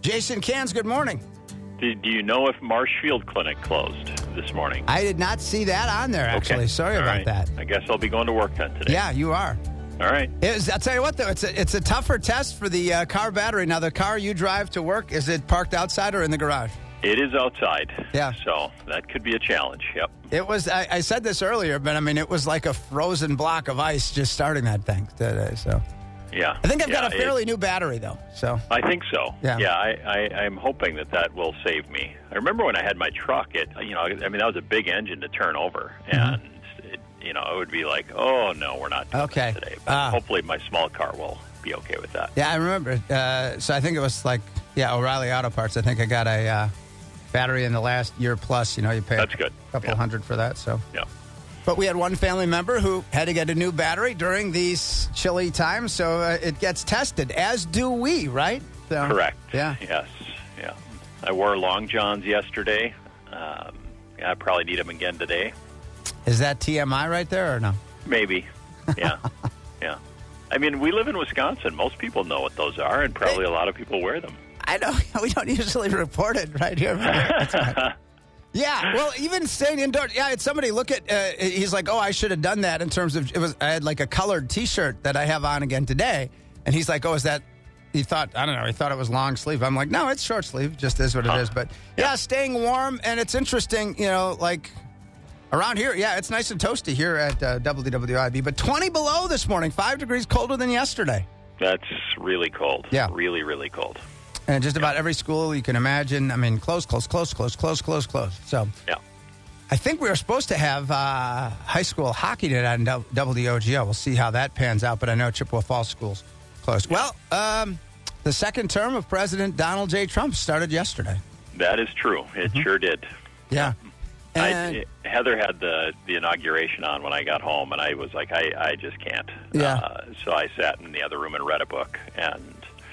Jason Cans, good morning. Do you know if Marshfield Clinic closed this morning? I did not see that on there, actually. Okay. Sorry All about right. that. I guess I'll be going to work then today. Yeah, you are. All right. I'll tell you what, though, it's a tougher test for the car battery. Now, the car you drive to work, is it parked outside or in the garage? It is outside. Yeah. So that could be a challenge. Yep. It was. I said this earlier, but I mean, it was like a frozen block of ice just starting that thing today. So Yeah. I think I've got a fairly new battery, though. So I think so. Yeah. I'm hoping that will save me. I remember when I had my truck. That was a big engine to turn over, and it would be like, oh no, we're not doing that today. But hopefully, my small car will be okay with that. Yeah, I remember. So I think it was like O'Reilly Auto Parts. I think I got a battery in the last year plus. You pay That's good. A couple $100 for that. So yeah. But we had one family member who had to get a new battery during these chilly times, so it gets tested, as do we, right? So, correct. Yeah. Yes. Yeah. I wore long johns yesterday. I probably need them again today. Is that TMI right there or no? Maybe. Yeah. Yeah. I mean, we live in Wisconsin. Most people know what those are, and probably a lot of people wear them. I know. We don't usually report it right here. That's fine. Yeah, well, even staying indoors. Yeah, I had somebody look at. He's like, "Oh, I should have done that." In terms of, I had like a colored T-shirt that I have on again today, and he's like, "Oh, is that?" He thought, I don't know. He thought it was long sleeve. I'm like, "No, it's short sleeve. Just is what it is." But yeah, staying warm, and it's interesting. Like around here, yeah, it's nice and toasty here at WWIB, but 20 below this morning, 5 degrees colder than yesterday. That's really cold. Yeah, really, really cold. And just about every school you can imagine. I mean, close. So, yeah. I think we were supposed to have high school hockey tonight on WDOGO. We'll see how that pans out, but I know Chippewa Falls School's closed. Yeah. Well, the second term of President Donald J. Trump started yesterday. That is true. It sure did. Yeah. And Heather had the inauguration on when I got home, and I was like, I just can't. Yeah. So I sat in the other room and read a book, and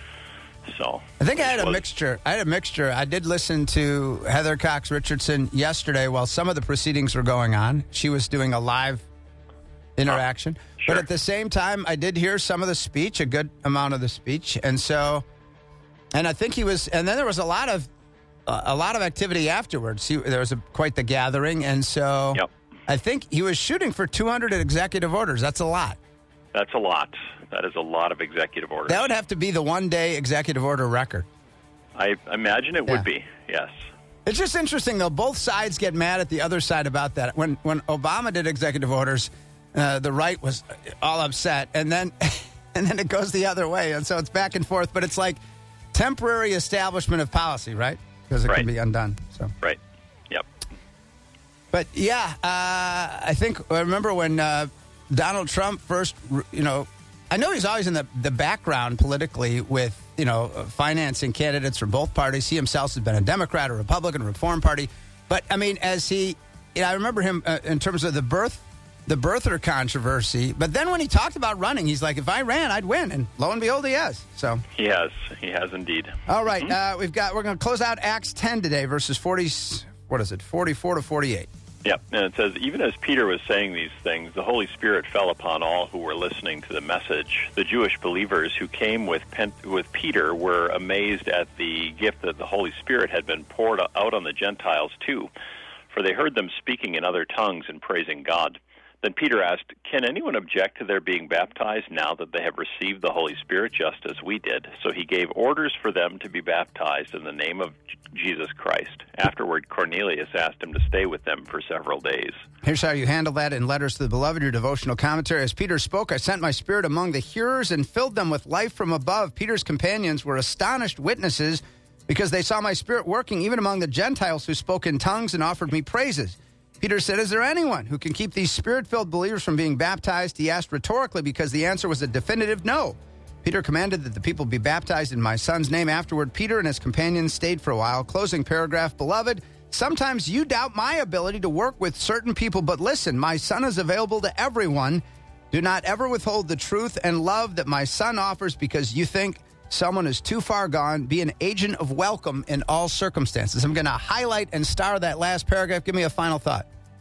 so I think I had a mixture. I did listen to Heather Cox Richardson yesterday while some of the proceedings were going on. She was doing a live interaction. Sure. But at the same time, I did hear some of the speech, a good amount of the speech. And I think he was, and then there was a lot of activity afterwards. There was quite the gathering. And so I think he was shooting for 200 executive orders. That's a lot. That's a lot. That is a lot of executive orders. That would have to be the one-day executive order record. I imagine it would be, yes. It's just interesting, though. Both sides get mad at the other side about that. When Obama did executive orders, the right was all upset, and then it goes the other way. And so it's back and forth. But it's like temporary establishment of policy, right? Because it can be undone. So right. Yep. But, yeah, I remember when Donald Trump first, I know he's always in the background politically with, financing candidates from both parties. He himself has been a Democrat, a Republican, a Reform Party. But, I mean, I remember him in terms of the birther controversy. But then when he talked about running, he's like, if I ran, I'd win. And lo and behold, he has. So He has indeed. All right. We're going to close out Acts 10 today, verses 44 to 48. Yep, and it says, even as Peter was saying these things, the Holy Spirit fell upon all who were listening to the message. The Jewish believers who came with Peter were amazed at the gift that the Holy Spirit had been poured out on the Gentiles too, for they heard them speaking in other tongues and praising God. Then Peter asked, can anyone object to their being baptized now that they have received the Holy Spirit just as we did? So he gave orders for them to be baptized in the name of Jesus Christ. Afterward, Cornelius asked him to stay with them for several days. Here's how you handle that in Letters to the Beloved, your devotional commentary. As Peter spoke, I sent my spirit among the hearers and filled them with life from above. Peter's companions were astonished witnesses because they saw my spirit working even among the Gentiles who spoke in tongues and offered me praises. Peter said, is there anyone who can keep these spirit-filled believers from being baptized? He asked rhetorically because the answer was a definitive no. Peter commanded that the people be baptized in my son's name. Afterward, Peter and his companions stayed for a while. Closing paragraph, beloved, sometimes you doubt my ability to work with certain people, but listen, my son is available to everyone. Do not ever withhold the truth and love that my son offers because you think someone is too far gone. Be an agent of welcome in all circumstances. I'm going to highlight and star that last paragraph. Give me a final thought.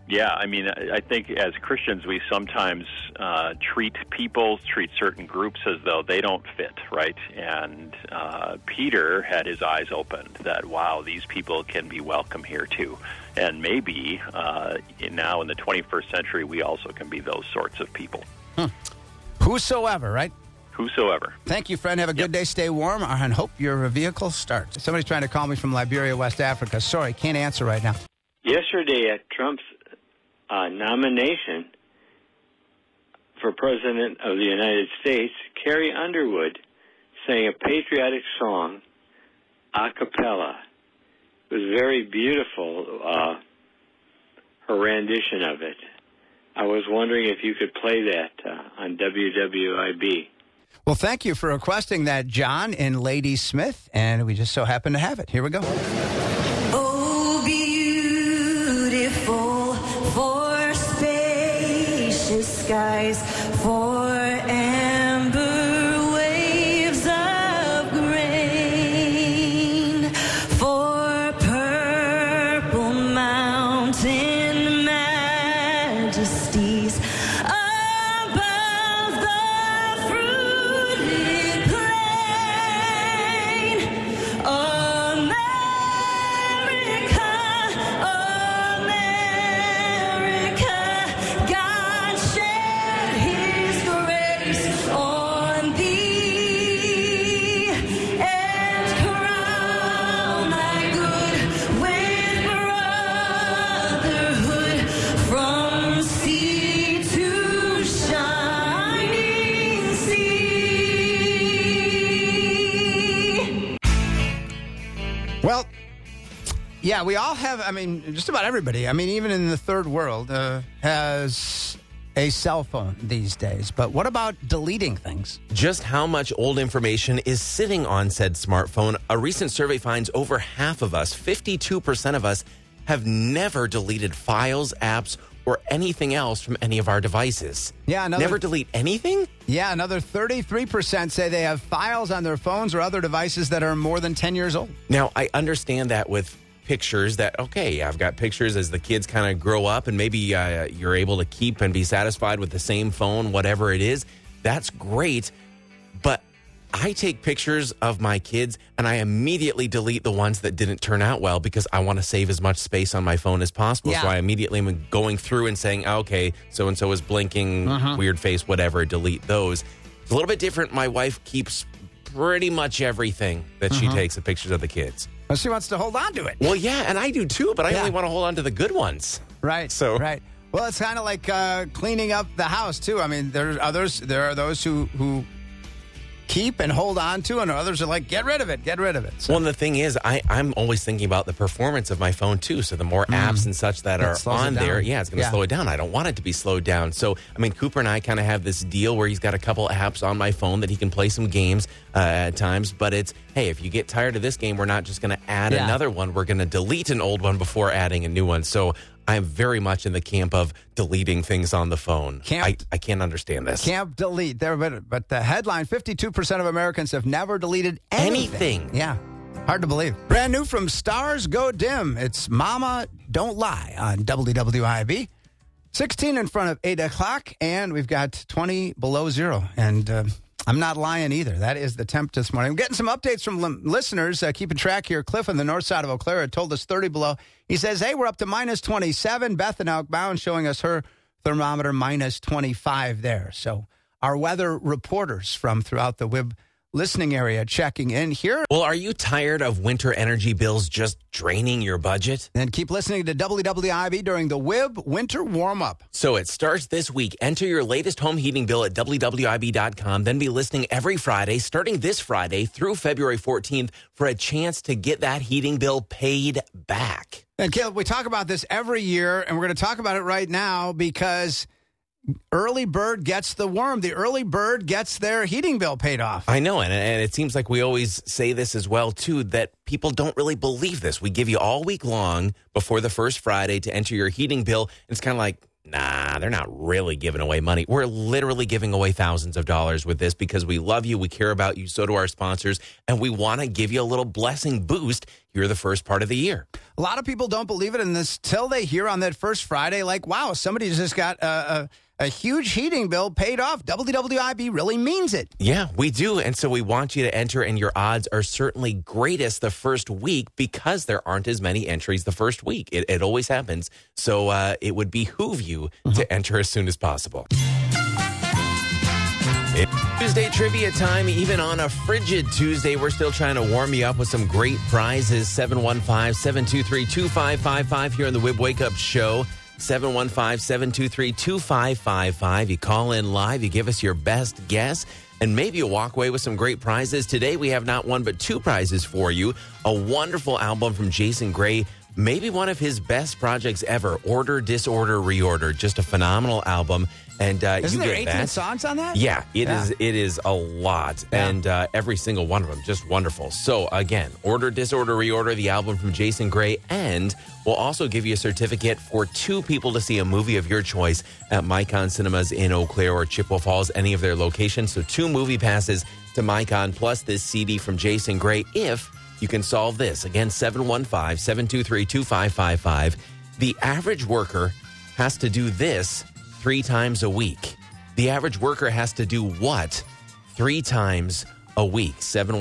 Yeah, I mean, I think as Christians, we sometimes treat certain groups as though they don't fit, right? And Peter had his eyes opened that, wow, these people can be welcome here too. And maybe now in the 21st century, we also can be those sorts of people. Whosoever, right? Whosoever. Thank you, friend. Have a good day. Stay warm, and hope your vehicle starts. Somebody's trying to call me from Liberia, West Africa. Sorry, can't answer right now. Yesterday at Trump's nomination for President of the United States, Carrie Underwood sang a patriotic song a cappella. It was very beautiful, her rendition of it. I was wondering if you could play that on WWIB. Well, thank you for requesting that, John, in Ladysmith, and we just so happen to have it. Here we go. Oh, beautiful for spacious skies, for amber waves of grain, for purple mountain majesties above the fruited plain. America, God shed His grace on thee, and crown thy good with brotherhood from sea to shining sea. Well, yeah, we all have, I mean, just about everybody, I mean, even in the third world, has a cell phone these days. But what about deleting things? Just how much old information is sitting on said smartphone? A recent survey finds over half of us, 52% of us, have never deleted files, apps, or anything else from any of our devices. Yeah, Never delete anything? Yeah, another 33% say they have files on their phones or other devices that are more than 10 years old. Now, I understand that with pictures that, okay, I've got pictures as the kids kind of grow up and maybe you're able to keep and be satisfied with the same phone, whatever it is. That's great. But I take pictures of my kids and I immediately delete the ones that didn't turn out well because I want to save as much space on my phone as possible. Yeah. So I immediately am going through and saying, okay, so-and-so is blinking, weird face, whatever, delete those. It's a little bit different. My wife keeps pretty much everything that she takes of pictures of the kids. Well, she wants to hold on to it. Well, yeah, and I do too, but I Yeah. only want to hold on to the good ones. Right. So- Right. Well, it's kind of like cleaning up the house, too. I mean, there are those who keep and hold on to, and others are like, get rid of it. So, Well, and the thing is, I'm always thinking about the performance of my phone, too. So the more apps and such that are slows it on there, down. it's going to Yeah. slow it down. I don't want it to be slowed down. So, I mean, Cooper and I kind of have this deal where he's got a couple apps on my phone that he can play some games at times. But it's, hey, if you get tired of this game, we're not just going to add Yeah. another one. We're going to delete an old one before adding a new one. So I'm very much in the camp of deleting things on the phone. I can't understand this. Can't delete. But the headline, 52% of Americans have never deleted anything. Yeah. Hard to believe. Brand new from Stars Go Dim. It's Mama Don't Lie on WWIB. 16 in front of 8 o'clock, and we've got 20 below zero. And I'm not lying either. That is the temp this morning. I'm getting some updates from listeners. Keeping track here. Cliff on the north side of Eau Claire had told us 30 below. He says, hey, we're up to minus 27. Beth in Outbound showing us her thermometer minus 25 there. So our weather reporters from throughout the WIB listening area checking in here. Well, are you tired of winter energy bills just draining your budget? And keep listening to WWIB during the WIB Winter Warm-Up. So it starts this week. Enter your latest home heating bill at WWIB.com. Then be listening every Friday, starting this Friday through February 14th, for a chance to get that heating bill paid back. And Caleb, we talk about this every year, and we're going to talk about it right now because early bird gets the worm. The early bird gets their heating bill paid off. I know, and it seems like we always say this as well, too, that people don't really believe this. We give you all week long before the first Friday to enter your heating bill. And it's kind of like, Nah, they're not really giving away money. We're literally giving away thousands of dollars with this because we love you, we care about you, so do our sponsors, and we want to give you a little blessing boost here the first part of the year. A lot of people don't believe it until they hear on that first Friday, like, wow, somebody just got a huge heating bill paid off. WWIB really means it. Yeah, we do. And so we want you to enter, and your odds are certainly greatest the first week because there aren't as many entries the first week. It always happens. So it would behoove you to enter as soon as possible. It's Tuesday trivia time. Even on a frigid Tuesday, we're still trying to warm you up with some great prizes. 715-723-2555 here on the Wib Wake Up Show. 715-723-2555. You call in live, you give us your best guess, and maybe you'll walk away with some great prizes. Today we have not one but two prizes for you. A wonderful album from Jason Gray, maybe one of his best projects ever. Order, Disorder, Reorder. Just a phenomenal album. And Isn't you there get 18 that. songs on that? Yeah, it is a lot. Yeah. And every single one of them just wonderful. So again, Order, Disorder, Reorder, the album from Jason Gray, and we'll also give you a certificate for two people to see a movie of your choice at Micon Cinemas in Eau Claire or Chippewa Falls, any of their locations. So 2 movie passes to Micon plus this CD from Jason Gray if you can solve this. Again, 715-723-2555. The average worker has to do this 3 times a week. The average worker has to do what 3 times a week?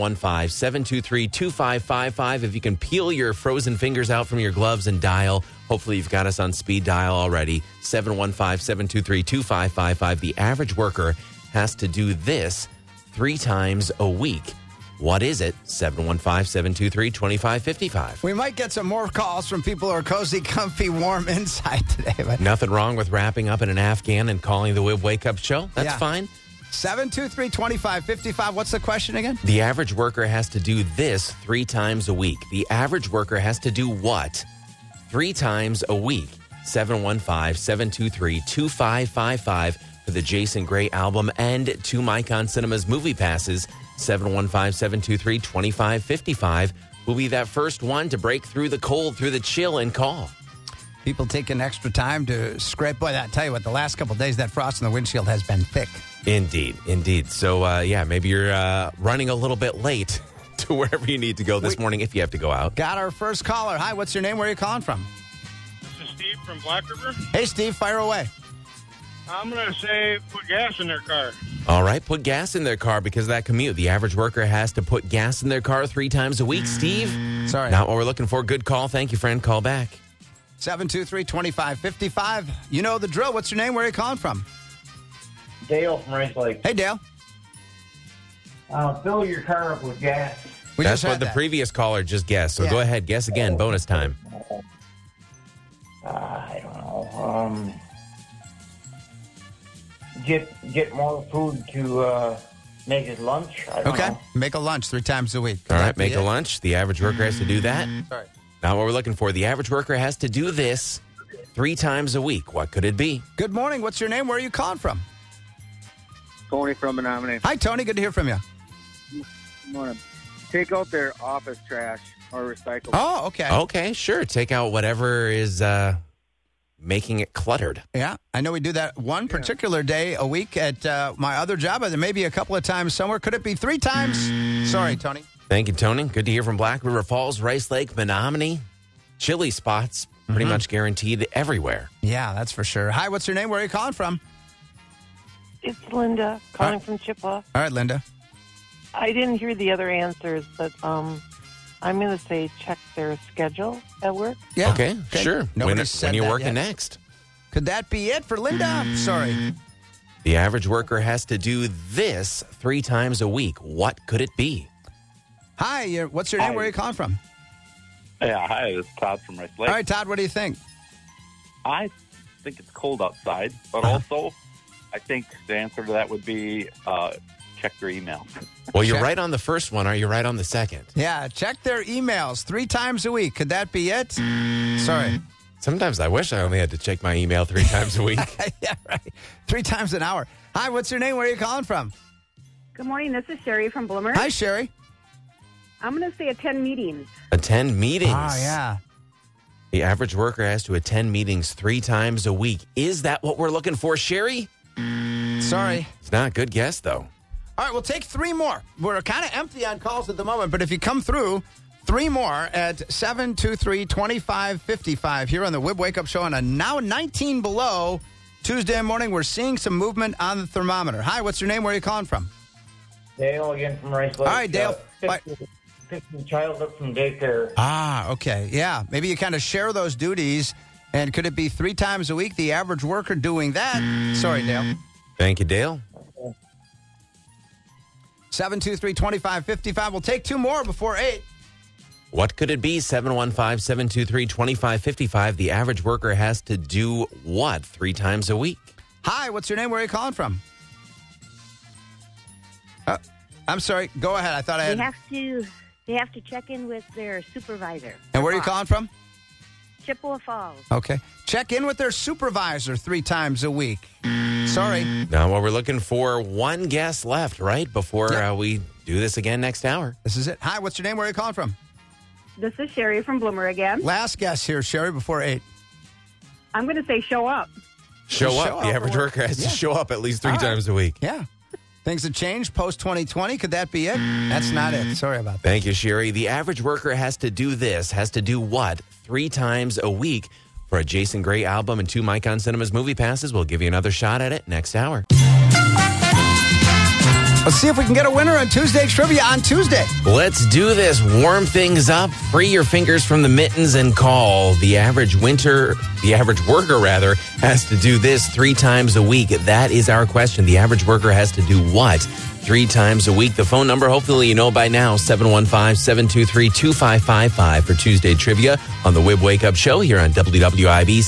715-723-2555. If you can peel your frozen fingers out from your gloves and dial, hopefully you've got us on speed dial already. 715-723-2555. The average worker has to do this 3 times a week. What is it? 715-723-2555. We might get some more calls from people who are cozy, comfy, warm inside today. But Nothing wrong with wrapping up in an Afghan and calling the Wib Wake Up Show. That's Yeah. fine. 723-2555. What's the question again? The average worker has to do this 3 times a week. The average worker has to do what 3 times a week? 715-723-2555 for the Jason Gray album and 2 Micon Cinemas movie passes. 715-723-2555 will be that first one to break through the cold, through the chill, and call. People taking extra time to scrape. Boy, I tell you what, the last couple of days, that frost in the windshield has been thick. Indeed, indeed. So, maybe you're running a little bit late to wherever you need to go this morning if you have to go out. Got our first caller. Hi, what's your name? Where are you calling from? This is Steve from Black River. Hey, Steve, fire away. I'm going to say put gas in their car. All right, put gas in their car because of that commute. The average worker has to put gas in their car 3 times a week. Steve, Sorry. not what we're looking for. Good call. Thank you, friend. Call back. 723-2555. You know the drill. What's your name? Where are you calling from? Dale from Rice Lake. Hey, Dale. Fill your car up with gas. We That's just what had the that. previous caller just guessed. So Yeah. go ahead. Guess again. Bonus time. I don't know. Get more food to make his lunch. I don't Okay. know. Make a lunch 3 times a week. Could All that right, be make a it? lunch. The average worker has to do that. Sorry. Not what we're looking for. The average worker has to do this 3 times a week. What could it be? Good morning. What's your name? Where are you calling from? Tony from Menominee. Hi, Tony. Good to hear from you. Morning. Take out their office trash or recycle. Oh, okay. Okay, sure. Take out whatever is making it cluttered. Yeah, I know we do that one particular day a week at my other job, and maybe a couple of times somewhere. Could it be 3 times? Sorry, Tony. Thank you, Tony. Good to hear from Black River Falls, Rice Lake, Menominee. Chili spots pretty much guaranteed everywhere. Yeah, that's for sure. Hi, what's your name? Where are you calling from? It's Linda calling from Chippewa. All right, Linda. I didn't hear the other answers, but I'm going to say check their schedule at work. Yeah. Okay, sure. Nobody When said you're that working yet. next. Could that be it for Linda? Sorry. The average worker has to do this 3 times a week. What could it be? Hi, what's your name? Hi. Where are you calling from? Yeah, hi, this is Todd from Rice Lake. All right, Todd, what do you think? I think it's cold outside, but also I think the answer to that would be check your email. Well, you're Check. right on the first one. Are you right on the second? Yeah, check their emails 3 times a week. Could that be it? Sorry. Sometimes I wish I only had to check my email 3 times a week. Yeah, right. 3 times an hour. Hi, what's your name? Where are you calling from? Good morning. This is Sherry from Bloomer. Hi, Sherry. I'm going to say attend meetings. Attend meetings. Oh, yeah. The average worker has to attend meetings 3 times a week. Is that what we're looking for, Sherry? Sorry. It's not a good guess, though. All right, we'll take 3 more. We're kind of empty on calls at the moment, but if you come through, 3 more at 723-2555 here on the Wib Wake Up Show on a now 19 below Tuesday morning. We're seeing some movement on the thermometer. Hi, what's your name? Where are you calling from? Dale again from Rice Lake. All right, Dale. Picking the child up from daycare. Ah, okay. Yeah, maybe you kind of share those duties. And could it be 3 times a week, the average worker doing that? Sorry, Dale. Thank you, Dale. 723-2555. We'll take 2 more before 8. What could it be? 715-723-2555. The average worker has to do what 3 times a week? Hi, what's your name? Where are you calling from? I'm sorry. Go ahead. I thought I had... They have to check in with their supervisor. And where are you calling from? Chippewa Falls. Okay. Check in with their supervisor 3 times a week. Sorry. Now, well, we're looking for 1 guess left, right? Before we do this again next hour. This is it. Hi, what's your name? Where are you calling from? This is Sherry from Bloomer again. Last guess here, Sherry, before 8. I'm going to say show up. Show up. The average worker has to show up at least 3 times a week. Yeah. Things have changed post-2020. Could that be it? That's not it. Sorry about that. Thank you, Sherry. The average worker has to do this, has to do what 3 times a week? For a Jason Gray album and 2 Micon Cinemas movie passes, we'll give you another shot at it next hour. Let's see if we can get a winner on Tuesday's Trivia on Tuesday. Let's do this. Warm things up. Free your fingers from the mittens and call. The average worker, has to do this 3 times a week. That is our question. The average worker has to do what 3 times a week? The phone number, hopefully you know by now, 715-723-2555 for Tuesday Trivia on the Wib Wake Up Show here on WWIB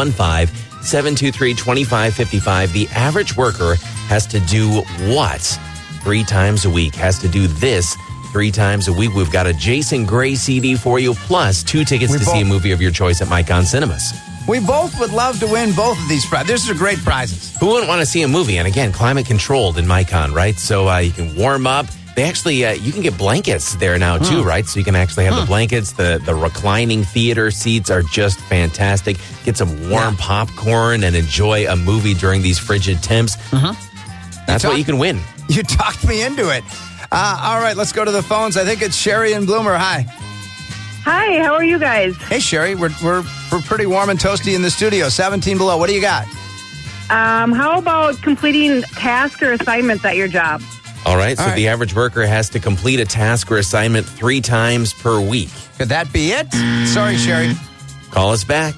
715-723-2555. The average worker has to do what 3 times a week? Has to do this 3 times a week. We've got a Jason Gray CD for you, plus 2 tickets to see a movie of your choice at Micon Cinemas. We both would love to win both of these prizes. These are great prizes. Who wouldn't want to see a movie? And again, climate controlled in Micon, right? So you can warm up. They actually, you can get blankets there now too, right? So you can actually have the blankets. The reclining theater seats are just fantastic. Get some warm popcorn and enjoy a movie during these frigid temps. That's what you can win. You talked me into it. All right, let's go to the phones. I think it's Sherry and Bloomer. Hi. Hi, how are you guys? Hey, Sherry. We're pretty warm and toasty in the studio. 17 below. What do you got? How about completing tasks or assignments at your job? All right, so the average worker has to complete a task or assignment 3 times per week. Could that be it? Sorry, Sherry. Call us back.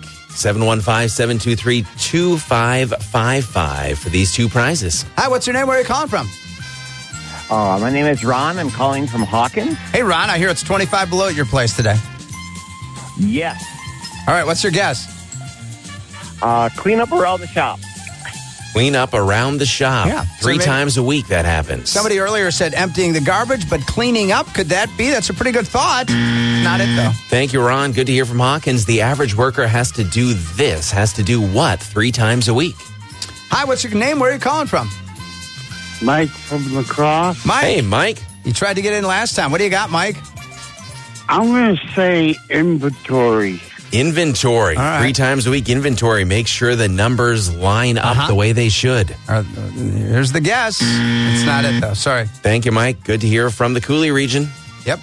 715-723-2555 for these 2 prizes. Hi, what's your name? Where are you calling from? My name is Ron. I'm calling from Hawkins. Hey, Ron, I hear it's 25 below at your place today. Yes. All right, what's your guess? Clean up around the shop. Clean up around the shop. Yeah. 3 times a week that happens. Somebody earlier said emptying the garbage, but cleaning up, could that be? That's a pretty good thought. Not it, though. Thank you, Ron. Good to hear from Hawkins. The average worker has to do this, has to do what 3 times a week? Hi, what's your name? Where are you calling from? Mike from La Crosse. Mike. Hey, Mike. You tried to get in last time. What do you got, Mike? I'm going to say inventory. Inventory. All right. 3 times a week, inventory. Make sure the numbers line up the way they should. Here's the guess. It's not it, though. Sorry. Thank you, Mike. Good to hear from the Cooley region. Yep.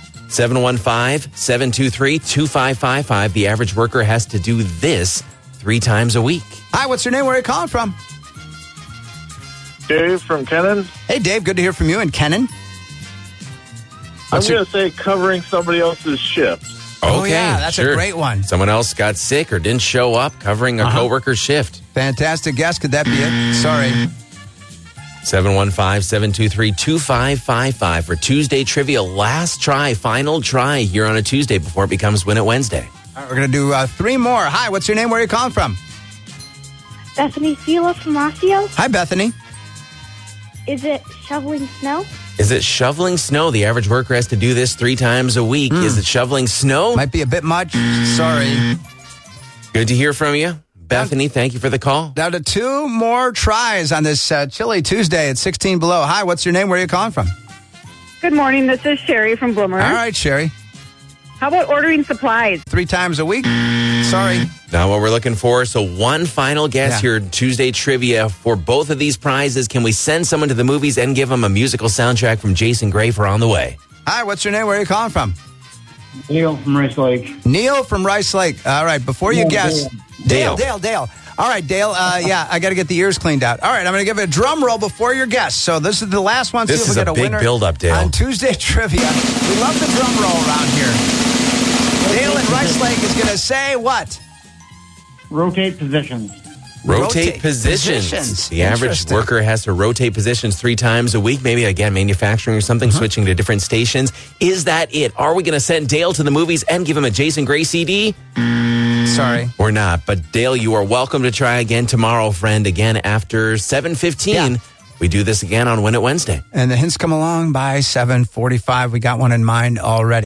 715-723-2555. The average worker has to do this 3 times a week. Hi, what's your name? Where are you calling from? Dave from Kennan. Hey, Dave. Good to hear from you. And Kennan? I'm going to say covering somebody else's shift. Oh, yeah, that's a great one. Someone else got sick or didn't show up, covering a coworker's shift. Fantastic guess. Could that be it? Sorry. 715-723-2555 for Tuesday Trivia. Last try, final try here on a Tuesday before it becomes Win It Wednesday. All right, we're going to do 3 more. Hi, what's your name? Where are you calling from? Bethany Fila from Osseo. Hi, Bethany. Is it shoveling snow? Is it shoveling snow? The average worker has to do this 3 times a week. Is it shoveling snow? Might be a bit much. Sorry. Good to hear from you. Bethany, thank you for the call. Down to 2 more tries on this chilly Tuesday at 16 below. Hi, what's your name? Where are you calling from? Good morning. This is Sherry from Bloomer. All right, Sherry. How about ordering supplies? 3 times a week? Sorry. Not what we're looking for. So one final guess here, Tuesday trivia for both of these prizes. Can we send someone to the movies and give them a musical soundtrack from Jason Gray for On the Way? Hi, what's your name? Where are you calling from? Neil from Rice Lake. Neil from Rice Lake. All right, before you guess. Dale. All right, Dale. I got to get the ears cleaned out. All right, I'm going to give it a drum roll before your guess. So this is the last one. This is we get a big winner build-up, Dale. On Tuesday trivia. We love the drum roll around here. Dale in Rice Lake is going to say what? Rotate positions. Rotate positions. The average worker has to rotate positions 3 times a week, maybe, again, manufacturing or something, switching to different stations. Is that it? Are we going to send Dale to the movies and give him a Jason Gray CD? Sorry. Or not. But, Dale, you are welcome to try again tomorrow, friend, again after 7:15. Yeah. We do this again on Win It Wednesday. And the hints come along by 7:45. We got one in mind already.